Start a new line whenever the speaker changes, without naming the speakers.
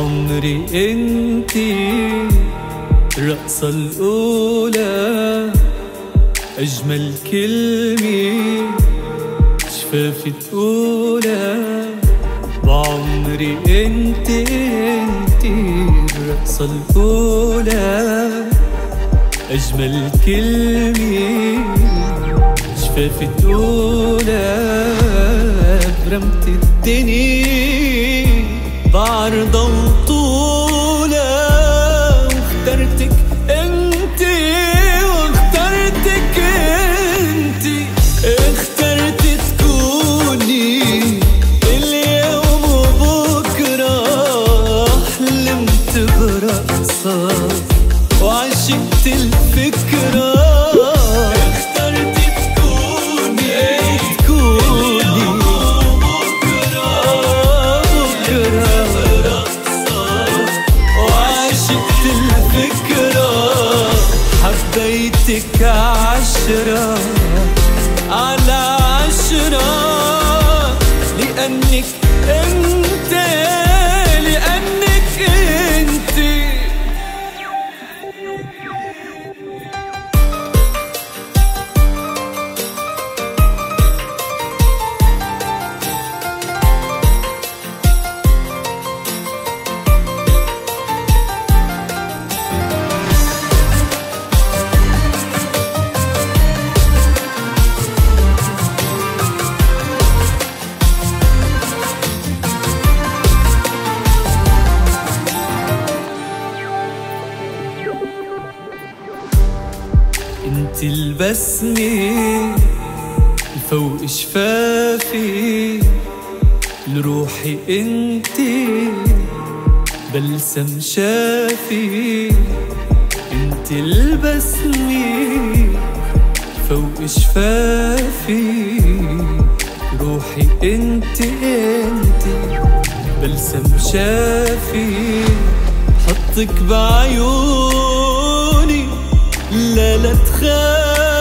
بعمري انتي الرقصة الأولى، أجمل كلمة شفافي تقولها. بعمري انتي الرقصة الأولى، أجمل كلمة شفافي تقولها. برمت الدنيا بعرضة وطولة، واخترتك انتي واخترتك انتي. اخترت تكوني اليوم وبكرة، حلمت برقصة وعشقت الفكرة. اخترت تكوني اليوم وبكرة وعشقت الفكرة. حبيتك 10 على 10، لأنك انت، لأنك انت. انت البسمة فوق شفافي، لروحي انت بلسم شافي. انت البسمة فوق شفافي، روحي انت بلسم شافي. حطك بعيوني لا تخاف،